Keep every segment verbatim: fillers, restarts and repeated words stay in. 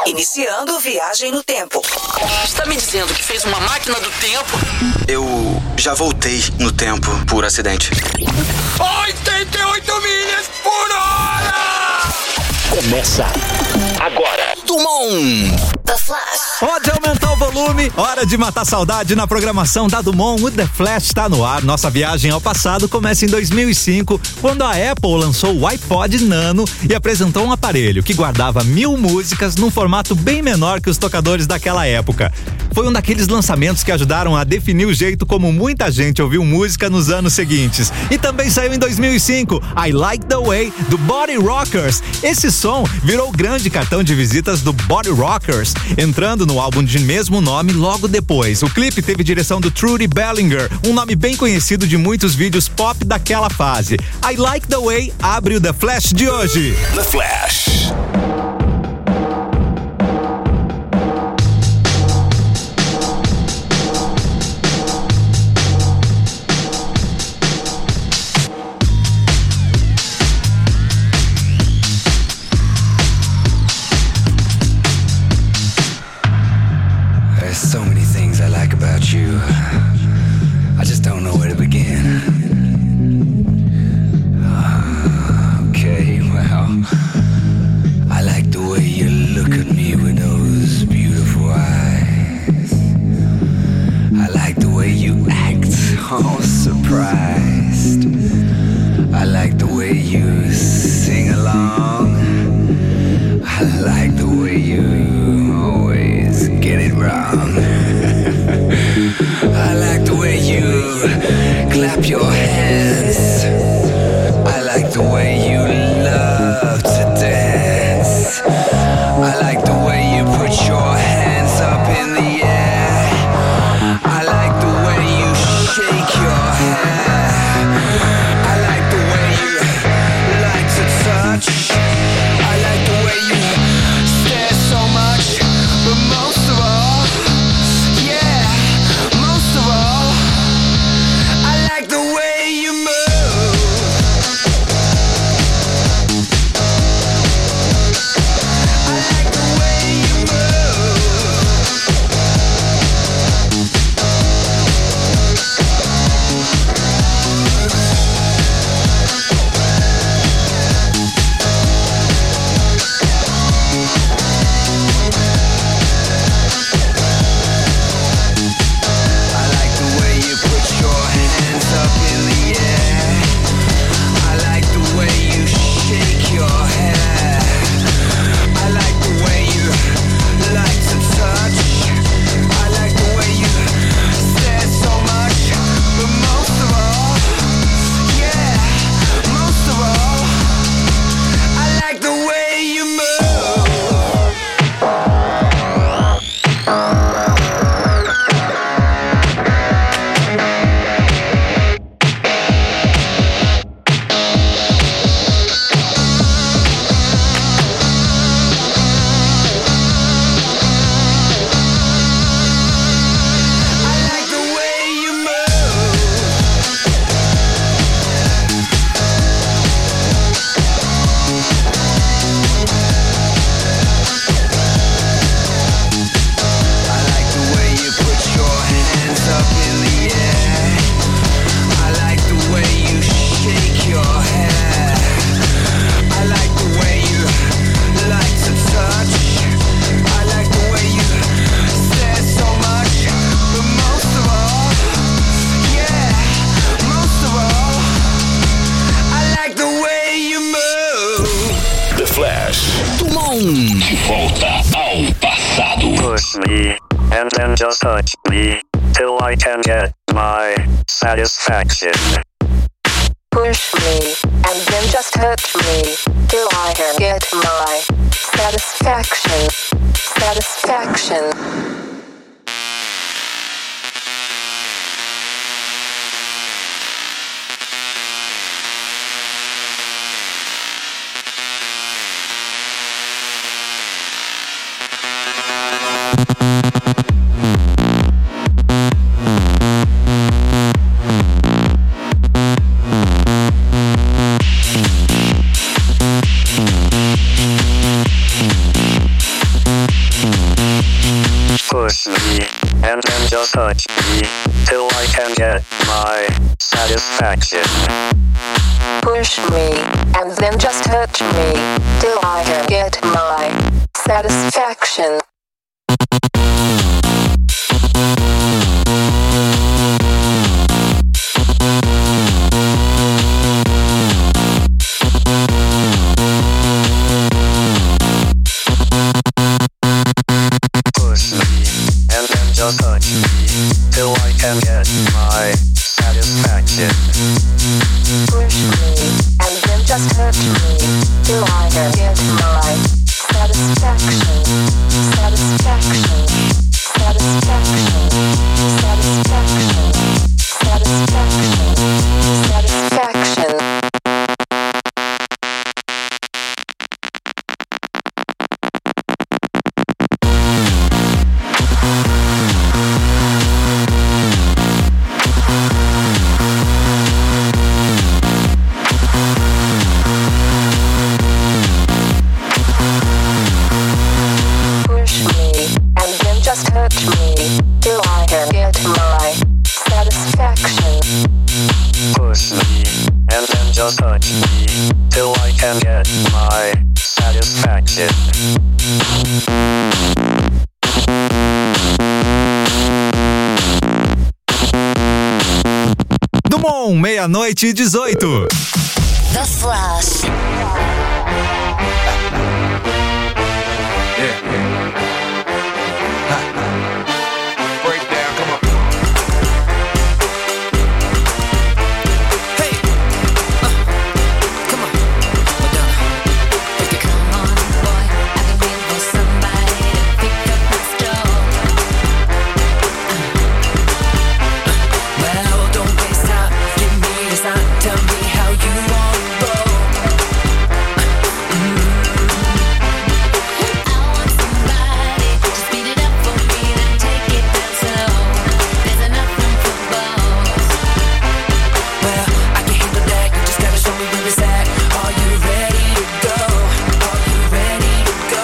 Iniciando viagem no tempo. Está me dizendo que fez uma máquina do tempo? Eu já voltei no tempo por acidente. oitenta e oito milhas por hora! Começa agora. Dumont. The Flash. Pode aumentar o volume. Hora de matar saudade na programação da Dumont. O The Flash está no ar. Nossa viagem ao passado começa em dois mil e cinco, quando a Apple lançou o iPod Nano e apresentou um aparelho que guardava mil músicas num formato bem menor que os tocadores daquela época. Foi um daqueles lançamentos que ajudaram a definir o jeito como muita gente ouviu música nos anos seguintes. E também saiu em dois mil e cinco, I Like the Way, do Body Rockers. Esse som virou o grande cartão de visitas do Body Rockers, entrando no álbum de mesmo nome logo depois. O clipe teve direção do Trudy Bellinger, um nome bem conhecido de muitos vídeos pop daquela fase. I Like the Way abre o The Flash de hoje. The Flash. So many things I like about you. I just don't know where to begin. Uh, okay, well, I like the way you look at me with those beautiful eyes. I like the way you act, all surprised. I like the way you sing along. I like the way you always get it wrong. I like the way you clap your hands. I like the way you love to dance. I like the way you put your hands up in the air. I like the way you shake your hair. I like the way you like to touch. I like the way you stare so much, but most of all, yeah, most of all, I like the way you move. I like the way you move. I like the way you put your hands up in the air. I like the way you shake your hair. I like the way you like to touch. I like the way you stare so much, but most of all, yeah, most of all, I like the way you move. I like the way you move. I like the way you put your hands up in the air. I like the way you shake your hair. I like the way you like to touch. I like the way you stare so much, but most of all, yeah, most of all, I like the way you move. The Flash. Dumont. De volta ao passado. Push me, and then just touch me, till I can get my satisfaction. Push me, and then just touch me, till I can get my satisfaction. Satisfaction. me, and then just touch me, till I can get my satisfaction. Push me, and then just touch me, till I can get my satisfaction. Push me, and then just touch me, till I can get my satisfaction. Push me, and then just touch me, till I can get my satisfaction. Satisfaction. Satisfaction. Satisfaction. Satisfaction. Satisfaction. Push me, and then just touch me, till I can get my satisfaction. Push me, and then just touch me, till I can get my satisfaction. Dumont, meia-noite e dezoito. The Flash. Breakdown, come on. Hey, uh, come on, Madonna. Take it. Come on, boy, I've been waiting for somebody to pick up my straw. Well, don't waste time. Give me the sign. Tell me how you want to roll. Mm. I want somebody to speed it up for me, then take it down slow. There's enough room for both. Well, I can handle that. You just gotta show me where it's at. Are you ready to go? Are you ready to go?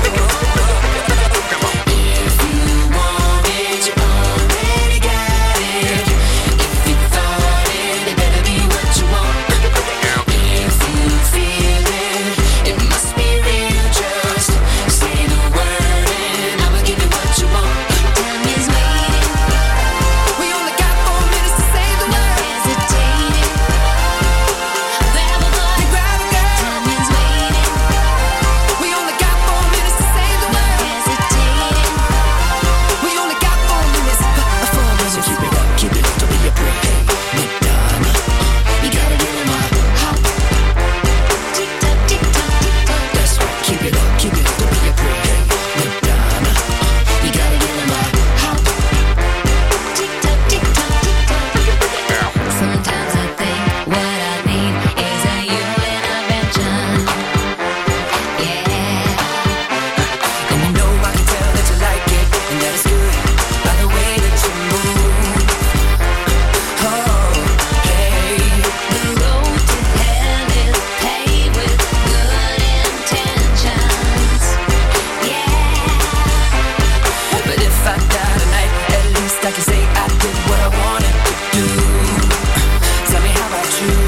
If you want it, you already got it. If you thought it, it better be what you want. If you feel it, it must be real. Just say the word and I'ma give you what you want. Time is waiting, We only got four minutes to say the no word. hesitating. Grab a boy, Grab a girl. time is waiting, We only got four minutes to say the no word. hesitating. We only got four minutes. uh, Four minutes. So keep it up, keep it up, don't be afraid. Hey, Madonna, you gotta get in my hop. Tick tock, tick tock, tick tock. That's right, keep it up, keep it up, don't be afraid. Hey, Madonna, you gotta get in my hop. Tick tock, tick tock, tick tock. Sometimes I think what I need is a human intervention. Yeah. And you know I can tell that you like it, and that is good by the way that you move. Oh, hey. The road to hell is paved with good intentions. Yeah. But if I die tonight, at least I can say I did what I wanted to do. Tell me how about you?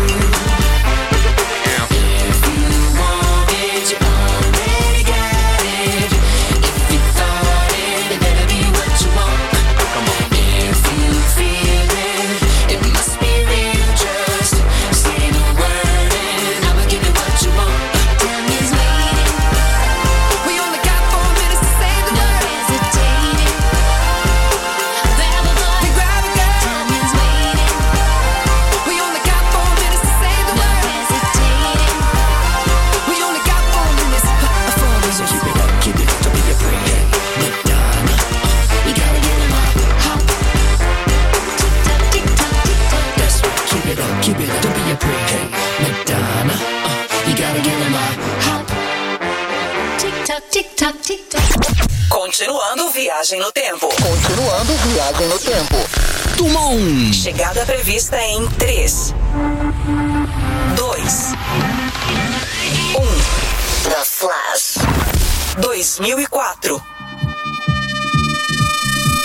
If you want it, you already got it. If you thought it, it better be what you want. If you feel it, it must be real. Just say the word and I'ma give you what you want. Time is waiting, We only got four minutes to say the no word. hesitating. Grab a boy, Grab a girl. time is waiting, We only got four minutes to say the no word. hesitating. We only got four minutes. uh, Four minutes. So keep it up, keep it up, don't be afraid. Hey, Madonna, you gotta get in my hop. Tick tock, tick tock, tick tock. That's right, keep it up, keep it up, don't be afraid. Hey, Madonna, uh, you gotta get in my hop. Tick tock, tick tock, tick tock. Continuando viagem no tempo. Continuando viagem no tempo. Dumont. Chegada prevista em três, dois, um. The Flash. dois mil e quatro.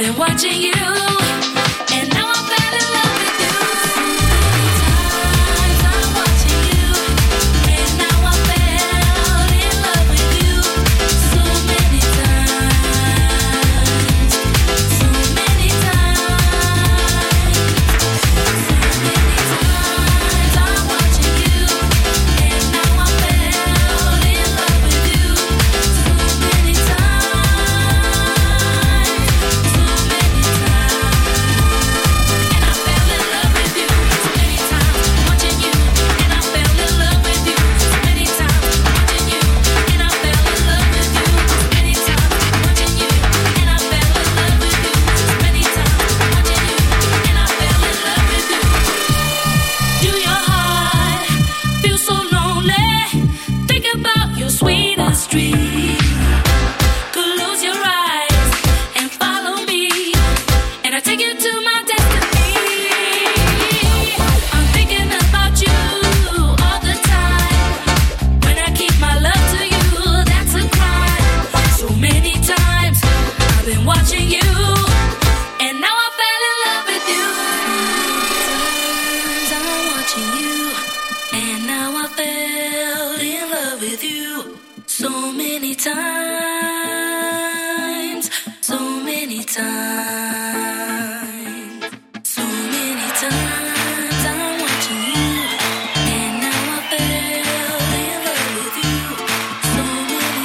been watching you, and now I fell in love with you. Times I'm watching you, and now I fell in love with you. So many times, so many times, so many times I'm watching you, and now I fell in love with you. So many Street. Could lose your eyes and follow me, and I take you to my destiny. I'm thinking about you all the time. When I keep my love to you, that's a crime. So many times I've been watching you, and now I fell in love with you. Times I'm watching you, and now I fell in love with you. So many times, so many times, so many times I'm watching you, and now I fell in love with you. So many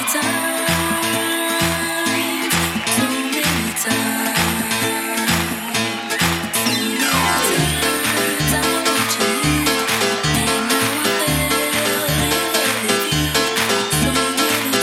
times, so many times, so many times I'm watching you, and now I fell in love with you. So many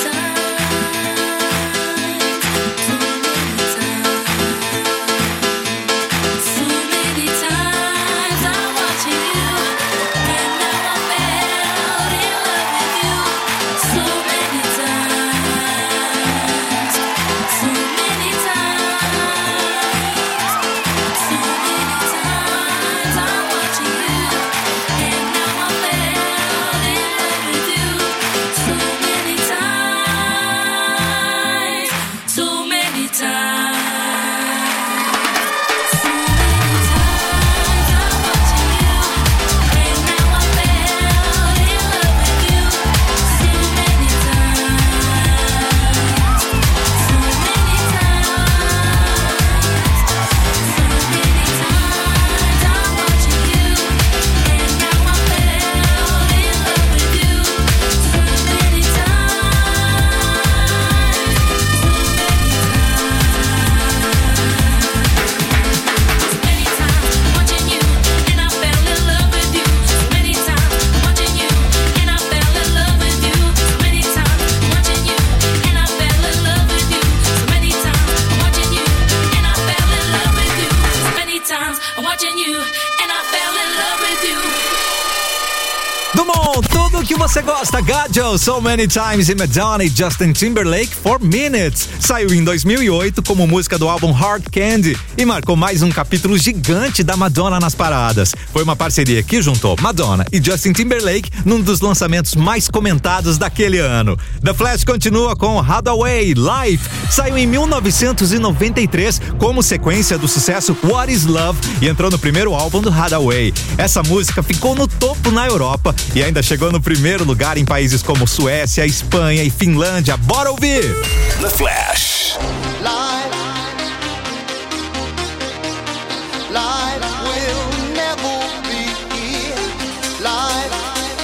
Tudo que você gosta, Gajo, So Many Times e Madonna e Justin Timberlake, Four Minutes. Saiu em dois mil e oito como música do álbum Hard Candy e marcou mais um capítulo gigante da Madonna nas paradas. Foi uma parceria que juntou Madonna e Justin Timberlake num dos lançamentos mais comentados daquele ano. The Flash continua com Hathaway, Life. Saiu em mil novecentos e noventa e três como sequência do sucesso What Is Love e entrou no primeiro álbum do Hathaway. Essa música ficou no topo na Europa e ainda chegou no primeiro lugar em países como Suécia, Espanha e Finlândia. Bora ouvir! The Flash. Life, life will never be here. Life,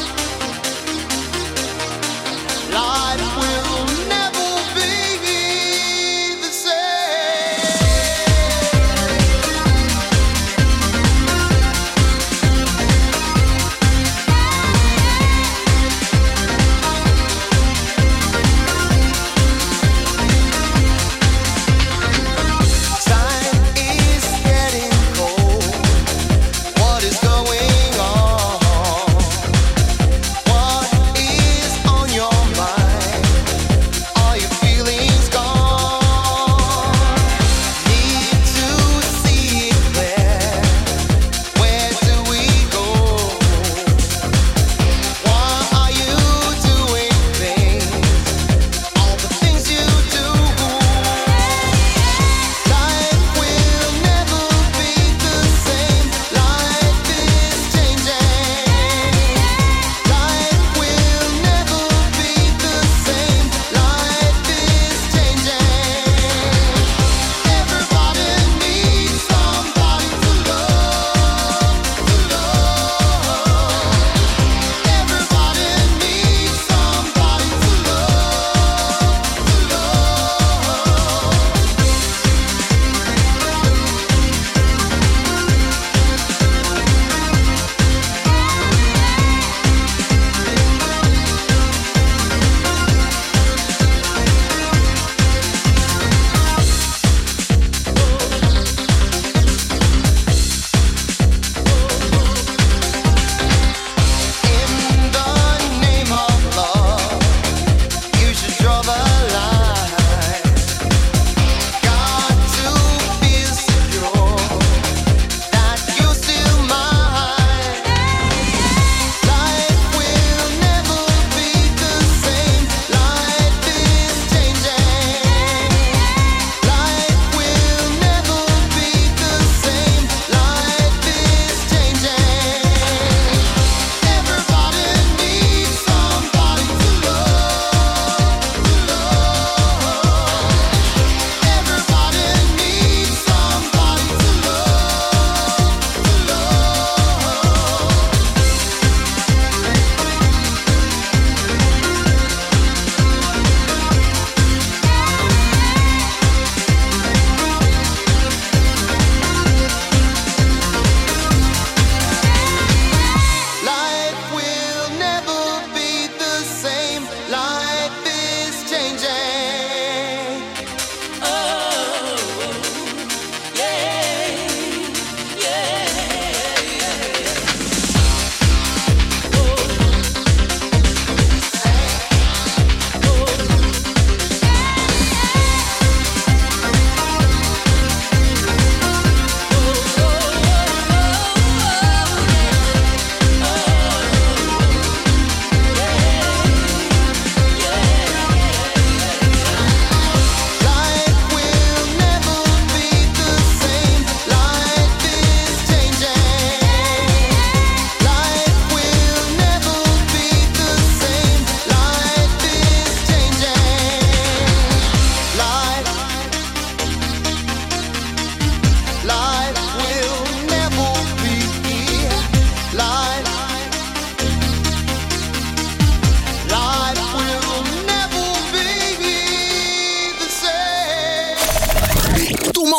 life will never be the same.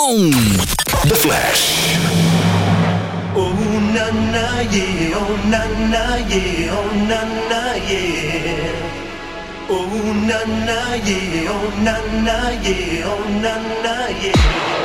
Mon. The Flash. Oh na na yeah, oh na na yeah, oh na na yeah. Oh na na yeah, oh na na yeah, oh na na yeah.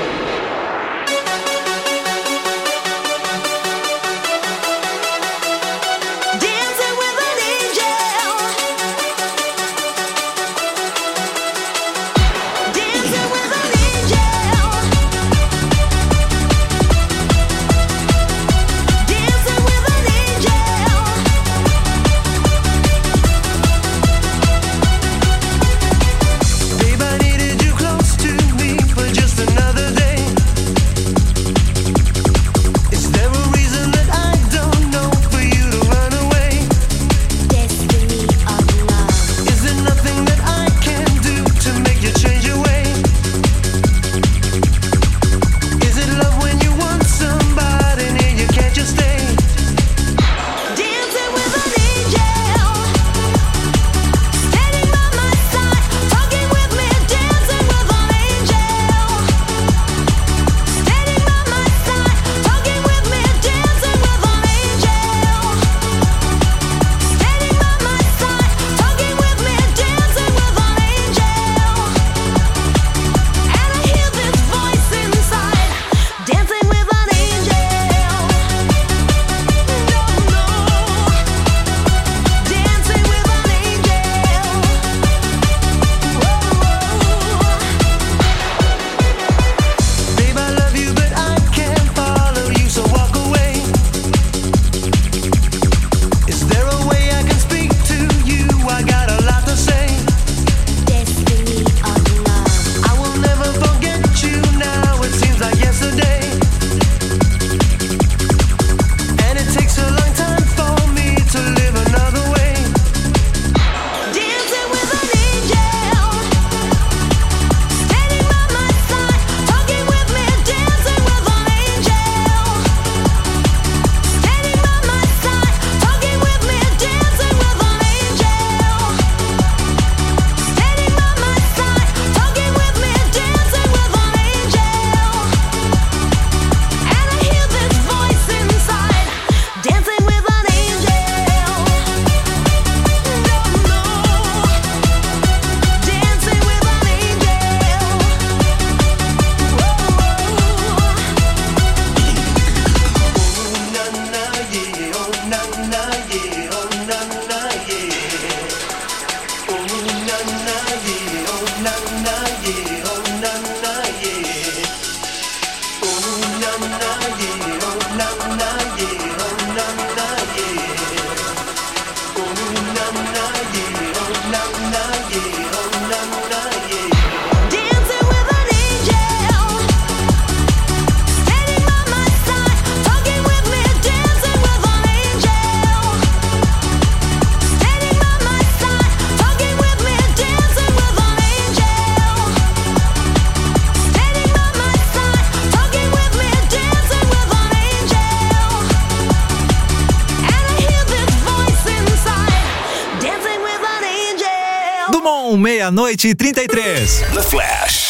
Meia-noite e trinta e três. The Flash.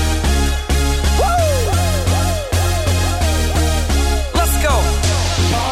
Party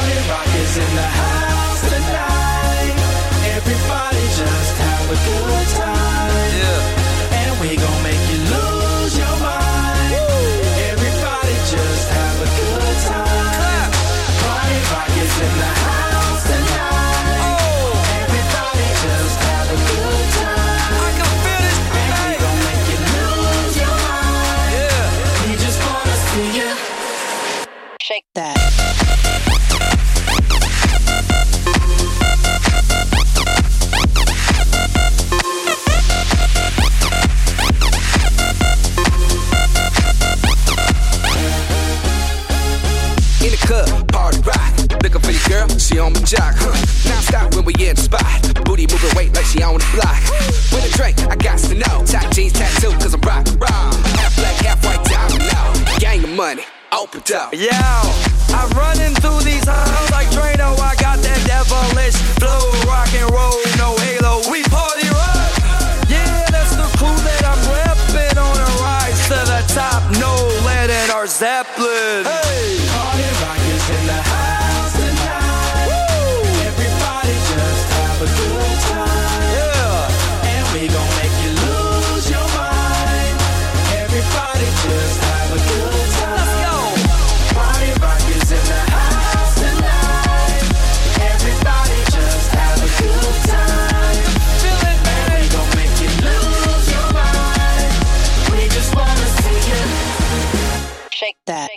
me on the block. With a drink, I got to know. Top jeans tattoo, cause I'm rock and roll. Half black, half white, diamond now. Gang of money, open up. Yo, I'm running through these halls like Drano. I got that devilish flow, rock and roll, no halo. We party rock. Yeah, that's the crew that I'm repping on a rise to the top. No lead in our Zeppelin. Hey, Party rock is in the house tonight. Woo! Everybody just have a good time. Yeah, and we gon' make you lose your mind. Everybody just have a good time. Let's go. Party rock is in the house tonight. Everybody just have a good time. Feel it, man. And we gon' make you lose your mind. We just wanna see you Shake that.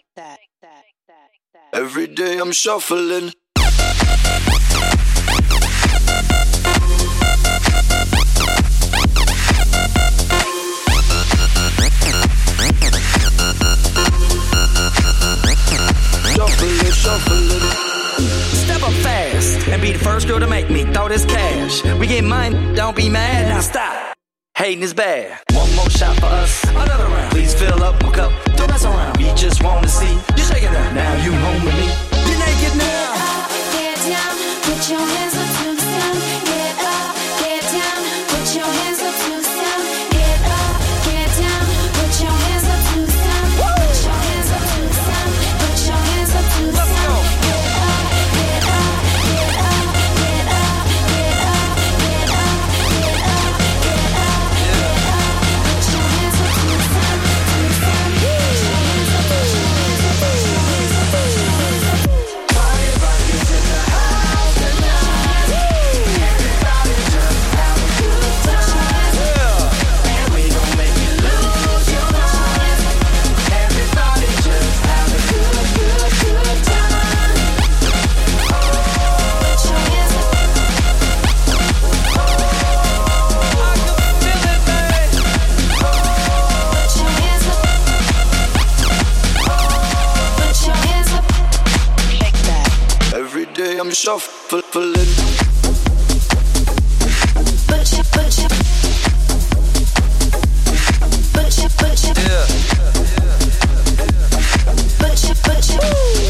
Every day I'm shuffling. Shuffling, shuffling. Step up fast and be the first girl to make me throw this cash. We get mine, don't be mad, now stop. Hating is bad. One more shot for us, another round. Please fill up my cup, don't mess around. We just wanna see you shake it out. Now you home with me. You're naked now. Get down, put your hands up to the sound. Get up, get down, put your hands up to the sound. Get up, get down, put your hands up to the sound. Put your hands up to the sound. Put your hands up to the sound. Get up, get up, get up, get up, get up, get up, get up, get up, get up. Put your hands up to the sound. Put your hands up, put your hands up, put your hands up, put your hands up. Party rock is in the house tonight. Everybody just have a good time. And we gon' make you lose your mind. Everybody just have a good, good, good time. Put your hands up. Put your hands up. Put your hands up. Shake that. Every day I'm shuffling. Put your, put your, put your, put your, put your, Yeah. put your, put your.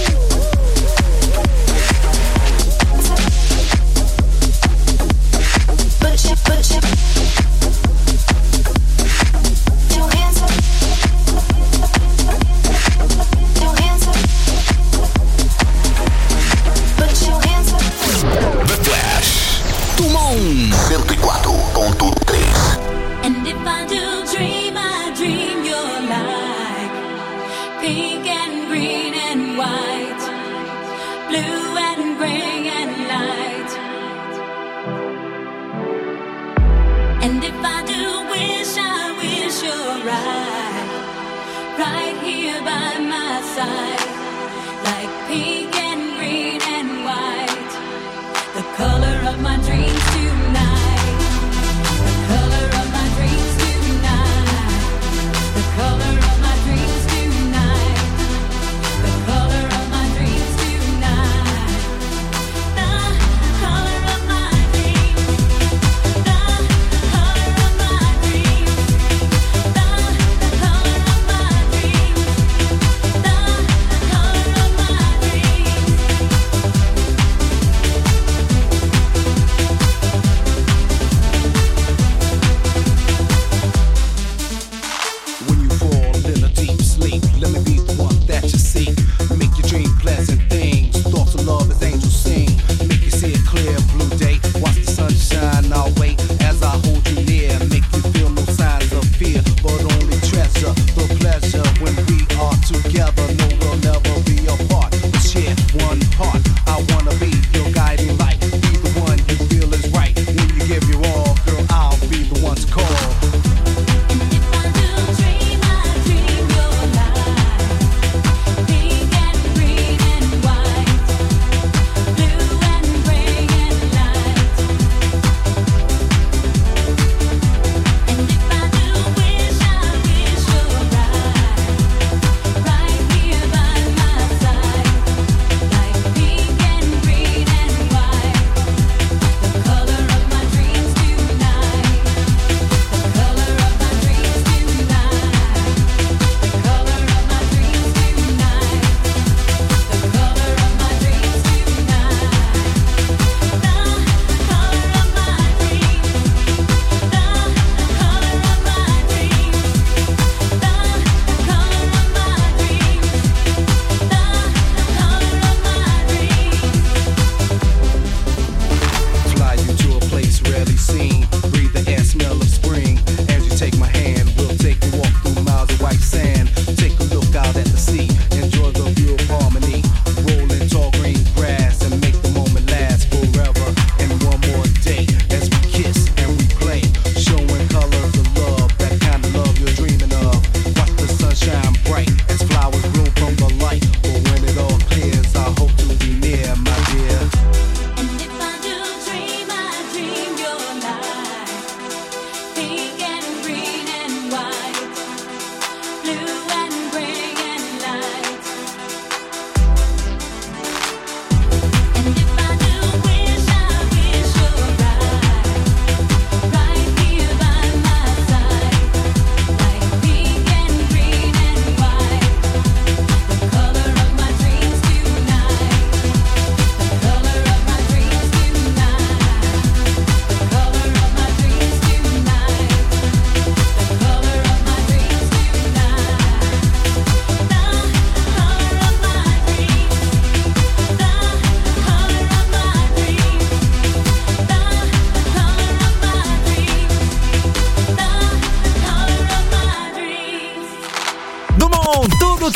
Put your, put your. Your hands up. Your hands up. Put your hands up. The Flash. Dumont cento e quatro ponto três. And if I do dream, I dream you're like pink and green and white, blue and gray and light. And if I do wish, I wish you're right, right here by my side, like pink and green and white, the color of my dreams tonight. The color of my dreams tonight. The color of my dreams tonight. The color of my dreams tonight. The color of my dreams. The color of my dreams. The color of my dreams. The color of my dreams.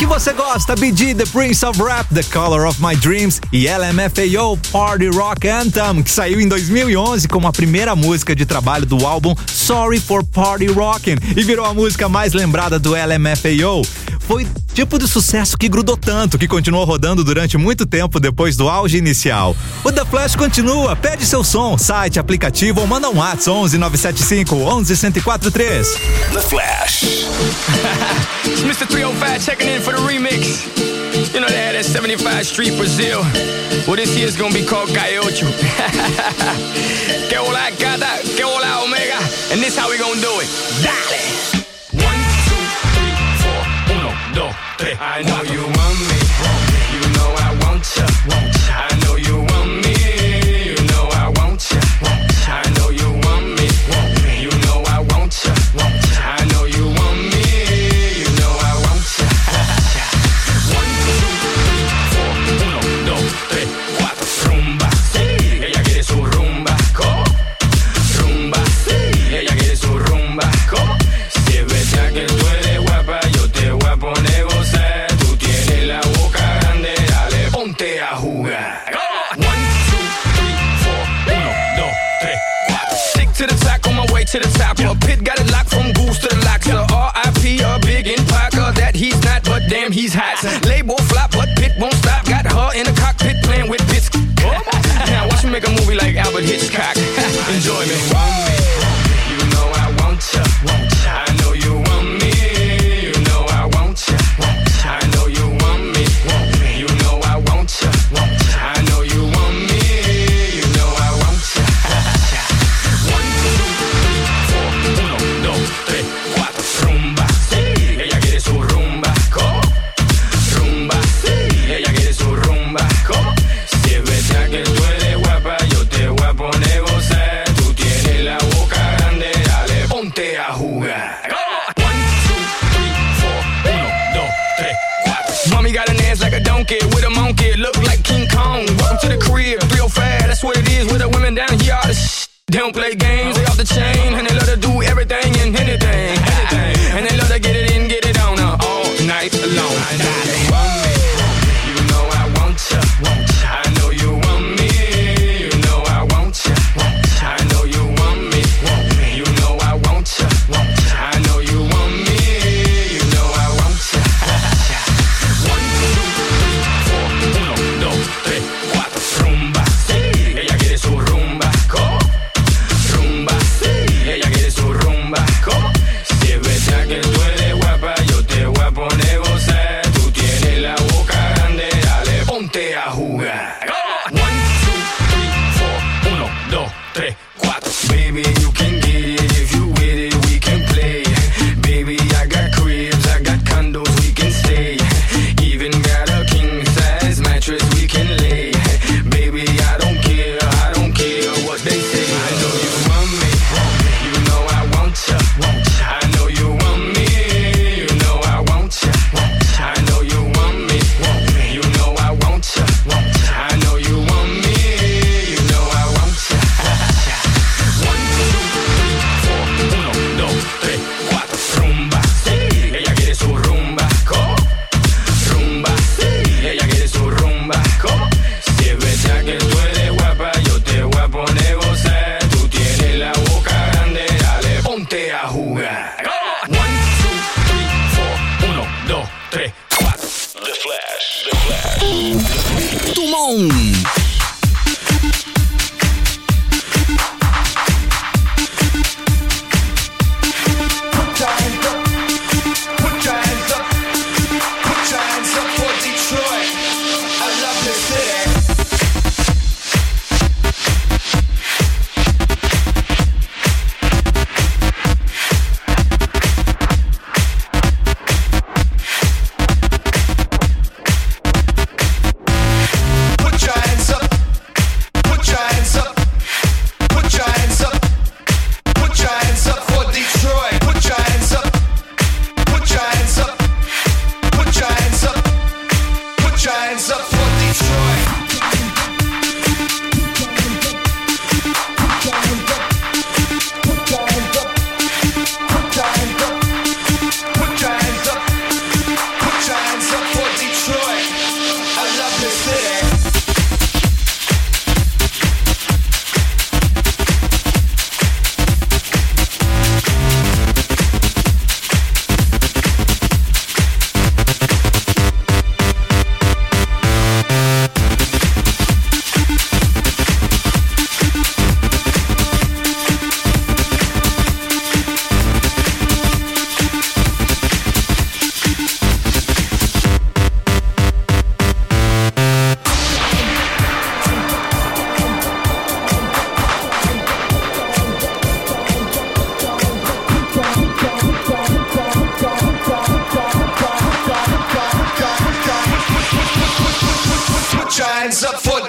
você gosta, B G, The Prince of Rap, The Color of My Dreams e L M F A O, Party Rock Anthem, que saiu em dois mil e onze como a primeira música de trabalho do álbum Sorry for Party Rockin' e virou a música mais lembrada do L M F A O. Foi tipo de sucesso que grudou tanto que continuou rodando durante muito tempo depois do auge inicial. O The Flash continua, pede seu som, site, aplicativo ou manda um WhatsApp onze nove sete cinco, onze, um zero quatro três. The Flash. It's Mister three oh five checking in for the remix. You know they had that seventy-five Street Brazil. Well, this year's gonna be called Calle Ocho. Que hola gata, que hola omega. And this how we gonna do it. Dale. One, two, three, four, uno, dos, tres. I know you want me. You know I want ya. I know you want me. You know I want ya. I know you want me. You know I want ya. I know you want me. You know I want ya. One, two, three, four, uno, dos, tres, cuatro. Rumba, sí, ella quiere su rumba. ¿Cómo? Rumba, sí, ella quiere su rumba. ¿Cómo? Si es verdad que tú eres guapa, yo te voy a poner gozar. Tú tienes la boca grande, dale, ponte a jugar. One, two, three, four, uno, dos, tres, cuatro. Stick to the top, on my way to the top. A pit got it locked from goose to the locks. The R I P a big in Parker that he's not, but damn he's hot. Label flop, but Pit won't stop. Got her in the cockpit playing with bits. Now watch me make a movie like Albert Hitchcock. Enjoy me. You know I want ya. I know you want me. You know I want ya. I know you want me. You know I want ya. I know you want me. You know I want ya. One, two, three, four, uno, dos, tres, cuatro. Rumba, sí, ella quiere su rumba. ¿Cómo? Rumba, sí, ella quiere su rumba. ¿Cómo? Si es verdad que tú eres guapa, yo te voy a poner gozar. Tú tienes la boca grande, dale, ponte a jugar. One, two, three, four, uno, dos, tres, cuatro. Mommy got an ass like a donkey with a monkey, look like King Kong. Welcome to the crib, three oh five, that's what it is with the women down here. All the sh- they don't play games, they off the chain, and they love to do everything and anything, anything. And they love to get it in, get it on uh, all night long. You want me, you know I want ya. I know you want me, you know I want ya. I know you want me, you know I want ya. I know you want me, you know I want ya. One, two, three, four, uno, dos, tres, cuatro. Rumba, sí, ella quiere su rumba. ¿Cómo? Rumba, sí, ella quiere su rumba. ¿Cómo? Si es verdad que tú eres guapa, yo te voy a poner gozar. Tú tienes la boca grande, dale, ponte a jugar. One, two, three, four, uno, dos, tres, cuatro. Baby, you can get it if you with it, we can play. Baby, I got cribs, I got condos, we can stay. Even got a king size mattress we can lay. Baby, I don't care, I don't care what they say. I know you want me, you know I want ya. I know you want me, you know I want ya. I know you want me, you know I want ya. I know you want me, you know I want ya. One, two, three,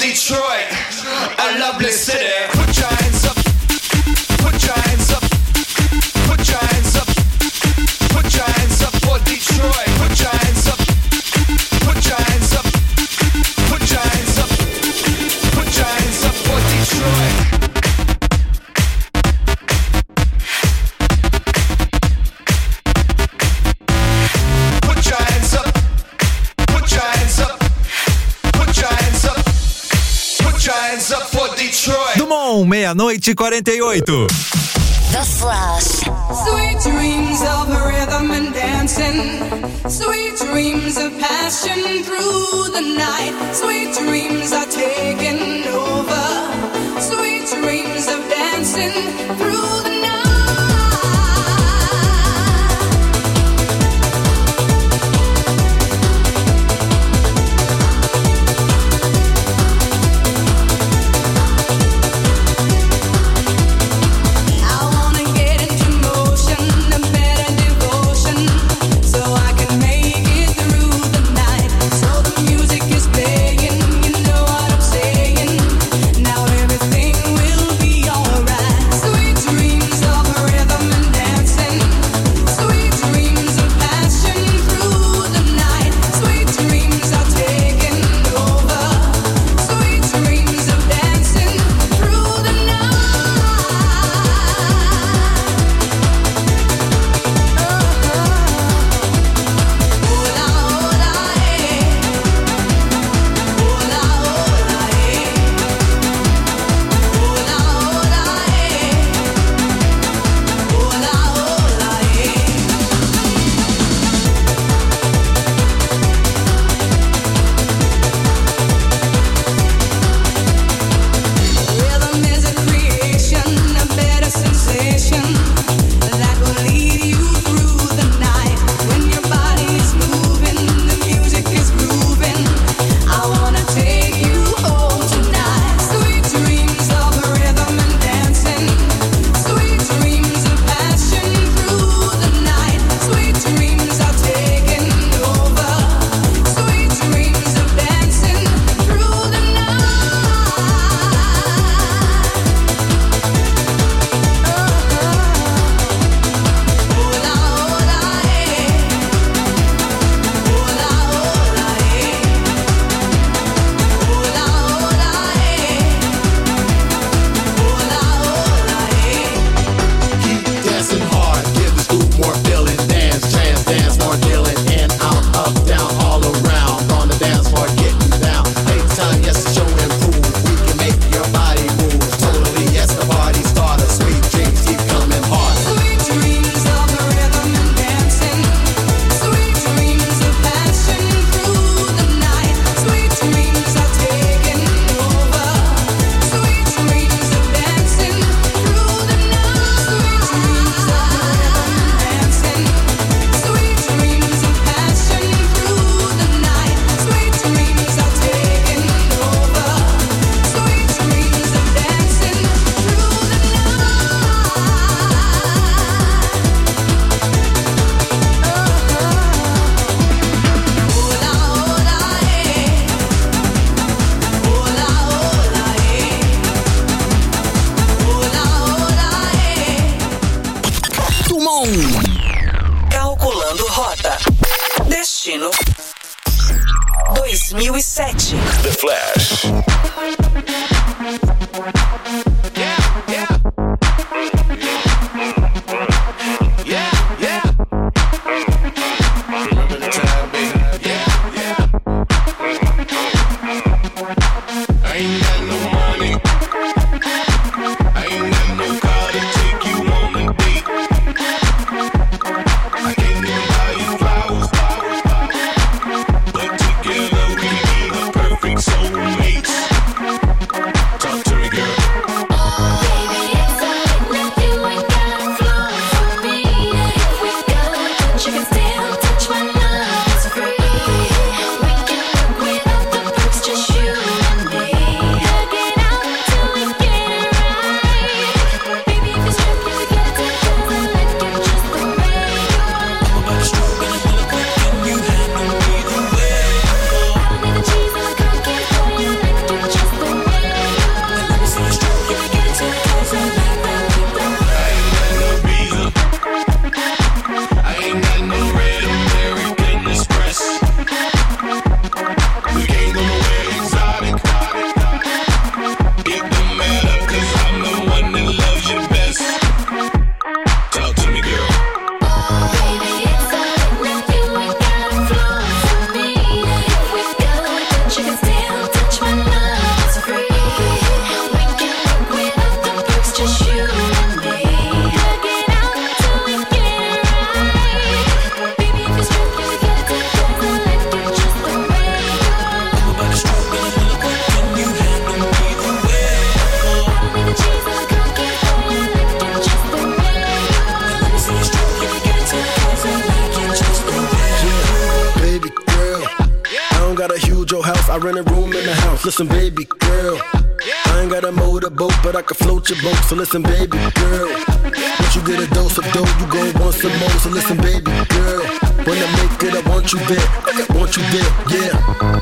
Detroit, a lovely city. Put your hands up, put your hands up, put your hands up, put your hands up for Detroit. Put your hands up, put your hands up, put your hands up, put your hands up for Detroit. Dumont, meia-noite e quarenta e oito. The Flash. Sweet dreams of rhythm and dancing. Sweet dreams of passion through the night. Sweet dreams are taking over. Sweet dreams of dancing through the night. Calculando rota. Destino dois mil e sete. The Flash. Together we be the perfect soulmates. I rent a room in the house. Listen, baby girl, I ain't got a motorboat, but I can float your boat. So listen, baby girl, once you get a dose of dough, you gon' want some more. So listen, baby girl, when I make it, I want you there. I want you there, yeah.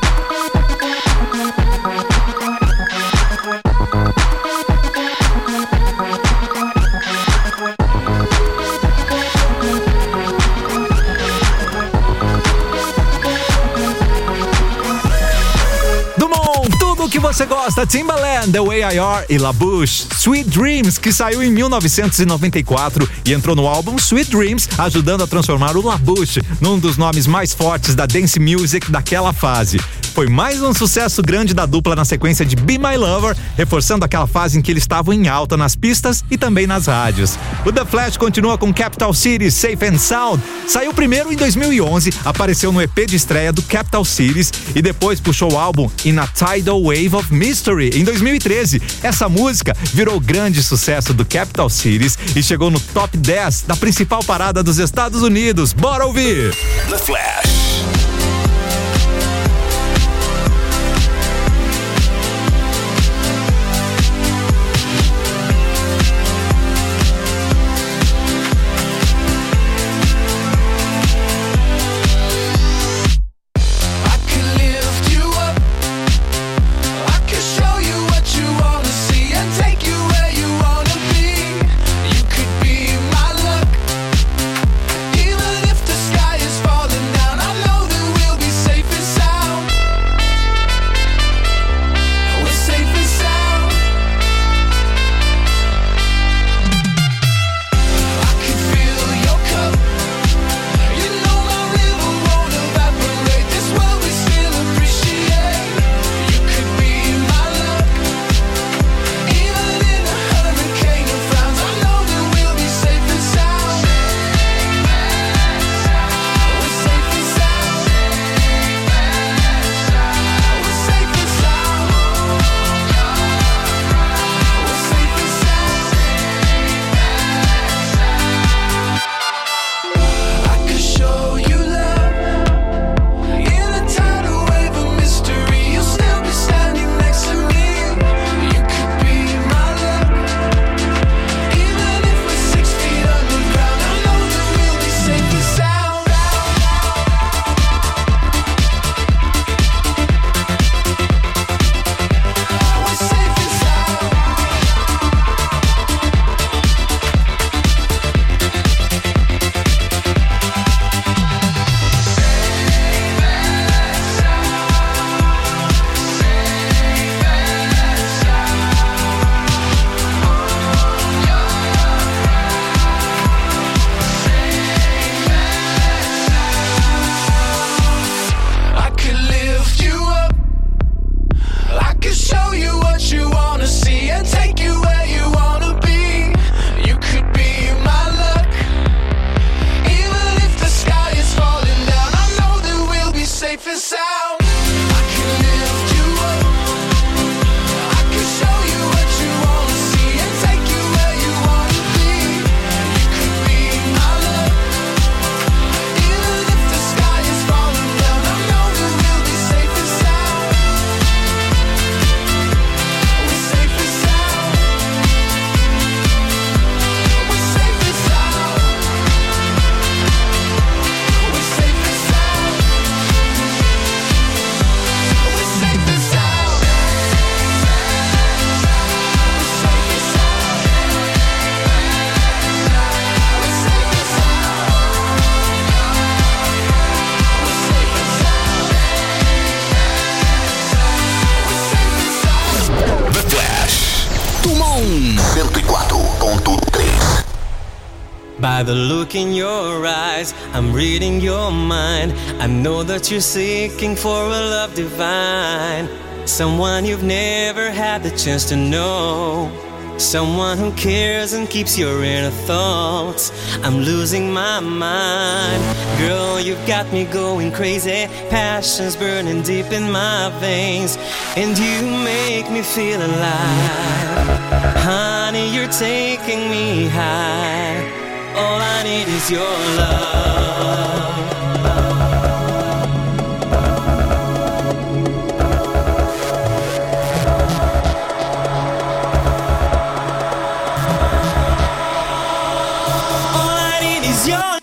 O que você gosta? Timbaland, The Way I Are e La Bouche, Sweet Dreams, que saiu em mil novecentos e noventa e quatro e entrou no álbum Sweet Dreams, ajudando a transformar o La Bouche num dos nomes mais fortes da dance music daquela fase. Foi mais um sucesso grande da dupla na sequência de Be My Lover, reforçando aquela fase em que eles estavam em alta nas pistas e também nas rádios. O The Flash continua com Capital Cities, Safe and Sound. Saiu primeiro em dois mil e onze, apareceu no E P de estreia do Capital Cities e depois puxou o álbum In a Tidal Wave of Mystery em dois mil e treze. Essa música virou grande sucesso do Capital Cities e chegou no top dez da principal parada dos Estados Unidos. Bora ouvir! The Flash. cento e quatro ponto três. By the look in your eyes, I'm reading your mind. I know that you're seeking for a love divine, someone you've never had the chance to know, someone who cares and keeps your inner thoughts. I'm losing my mind. Girl, you've got me going crazy. Passion's burning deep in my veins, and you make me feel alive. Honey, you're taking me high. All I need is your love. is your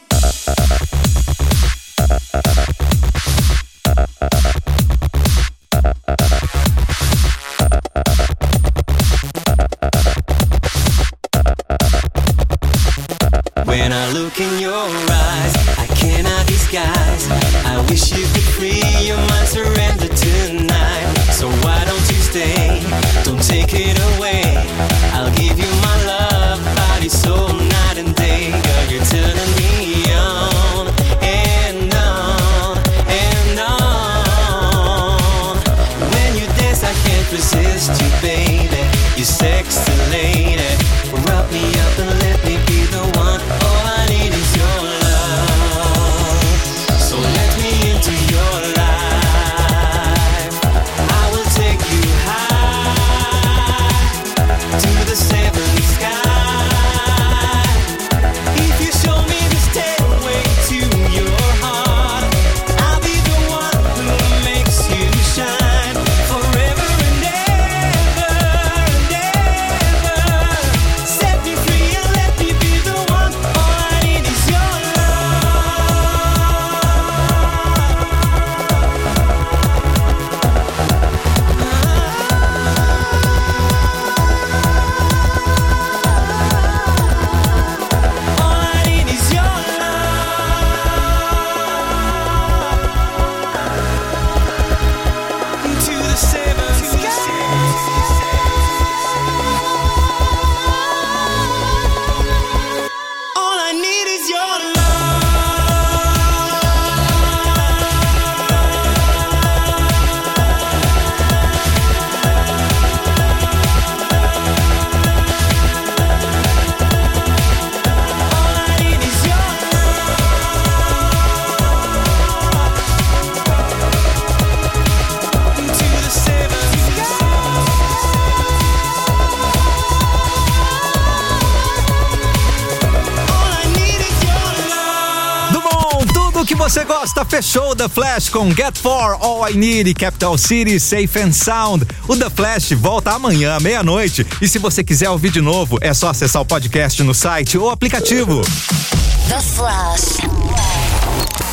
When I look in your eyes, I cannot disguise. I wish you could free your mind, surrender tonight. So why don't you stay? Don't take it away. I'll give you my love, body, soul, night and day. Girl, you're turning me on and on and on. When you dance, I can't resist you, baby. You're sexy lady. Rub me up and let me be the one. All I need is your love. So let me into your life. I will take you high to the seventh sky. If you show me the stairway to your heart, I'll be the one who makes you shine forever and ever and ever. Set me free and let me be the one. All I need is your All I need is your love. To the seventh sky. All I need is your Dumont, tudo que você gosta, fechou The Flash com Get For, All I Need, Capital City, Safe and Sound. O The Flash volta amanhã, meia-noite. E se você quiser ouvir de novo, é só acessar o podcast no site ou aplicativo. The Flash.